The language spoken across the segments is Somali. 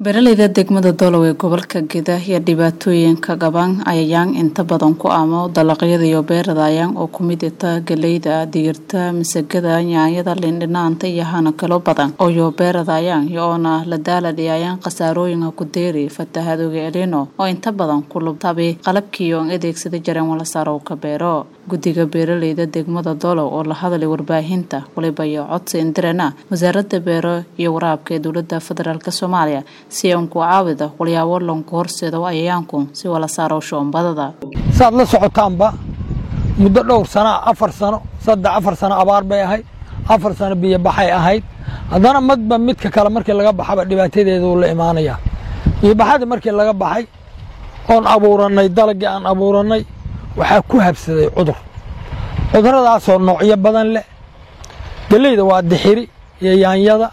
Beeralayda degmada Dolow ee gobolka Gedo iyo dhibaatooyinka gaban ayaan inta badan ku aamo dalagyada iyo beeradayaan oo ku mid ah galeyda, digirta, masagada, yaanyada, liin dhanaanta iyo hana kala badan oo iyo beeradayaan iyoona la daaladayaan qasaarooyinka ku deeri fatahaadooga elino oo inta badan ku lubtabe qalabkii oo adeegsada jireen wala saaro ka beero guddiga beeralayda degmada Dolow oo la hadlay warbaahinta waliba iyo codsi indirana wasaaradda beero iyo waraabka ee dowladda federaalka Soomaaliya si aan ku caawida walyaabo lonku horseedo ayaanku si wala saaro shoombadada saad la socotaanba muddo dhowr sano 4 sano 4 sano abaar bay ahayd 4 sano biyo baxay ahayd hadana madba midka kale markii laga baxaba dhibaatadeedu la imaanaya iyo baxada markii laga baxay oon abuuranay dalagii aan abuuranay waxa ku habsaday cuduradaas oo noocyo badan leh galeyda waa dixiri iyo yaanyada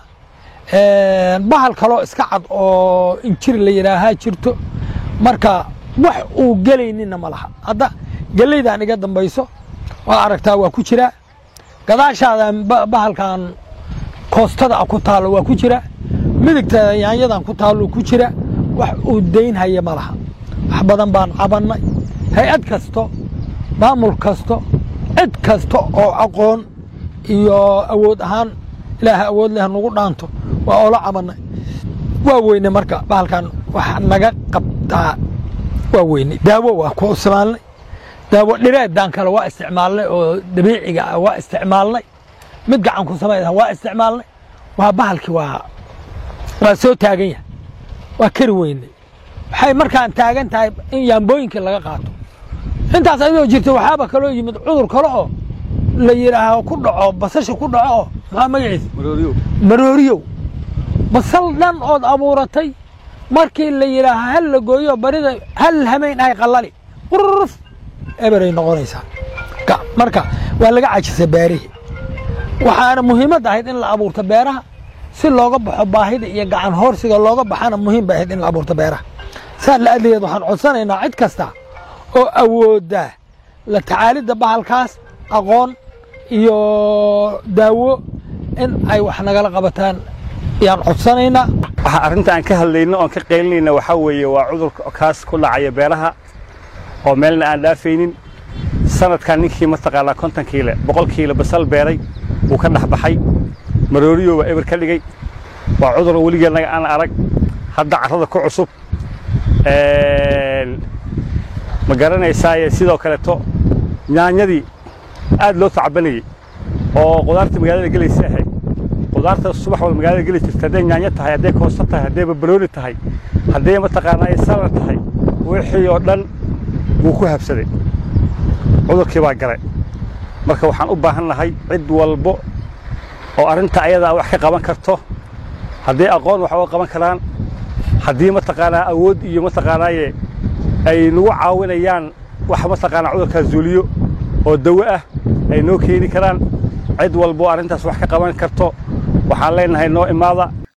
bahal kale iska cad oo injir la yiraahaa jirto marka wax uu galeynina malaha hadda galeydan iga dambayso waa aragtaa waa ku jira gadaashaada bahalkan koostada ku taalo waa ku jira midigta yaanyadan ku taalo ku jira wax uu deyn haya malaha wax badan baan cabanay hay'ad kasto maamul kasto cid kasto oo aqoon iyo awood ahaan ilaahay awood leh nagu dhaanto waa oo la cabanay waa weyne marka bahalkan wax naga qabtaa waa weyne daawo waa ku isticmaalnay daawo dhireedan kale waa isticmaalnay oo dabiiciga waa isticmaalnay mid gacan ku sameeyay waa isticmaalnay waa bahalki waa soo taagan yahay waa kari weyne waxay markaan taagan tahay in yaambooyinka laga qaato intaas ayadoo jirto waxaaba kale yimid cudur kale oo la yiraaho ku dhaco basasha ku dhaco ma magaciis marooriyo basal dhan oo abuuratay markii la yiraaho hal la gooyo barida hal hameen ay qalali qurf eberay noqonaysa marka waa laga caajisay beerihi waxaana muhiimad ahayd in la abuurto beeraha si looga baxo baahida iyo gacan hoorsiga looga baxana muhiim baa ahayd in la abuurto beeraha saar la adeeyad waxaan codsanaynaa cid kasta oo awooda la tacaalida bahalkaas aqoon iyo daawo in ay wax nagala qabataan yaan codsanaynaa waxa arinta aan ka hadlayno oo ka qeelinayna waxa weeye waa cudurka kaas ku dhacaya beeraha oo meelna aan dhaafaynin sanadkan ninkii ma taqaana 50 kiilo 100 kiilo basal beeray uu ka dhaxbaxay marooriyo waa eber ka dhigay waa cudur waligeena aan arag hadda carrada ku cusub ma garanaysaa sidoo kale to yaanyadii aad loo tacbanayay oo qudaarta magaalada galaysa ahay qudaarta subax wal magaalada galay jirtay haday yaanya tahay haday koosto tahay haday baroori tahay haday ma taqaana ay salad tahay wixii oo dhan wuu ku habsaday cudurkii baa galay marka waxaan u baahanahay cid walbo oo arinta ayada wax ka qaban karto haday aqoon wax uga qaban karaan haddii ma taqaana awood iyo ma taqaana ay nagu caawinayaan wax ma taqaana cudurka zuuliyo oo dawo ah ay noo keeni karaan cid walbo arintaas wax ka qaban karto waxaan leenahay noo imaada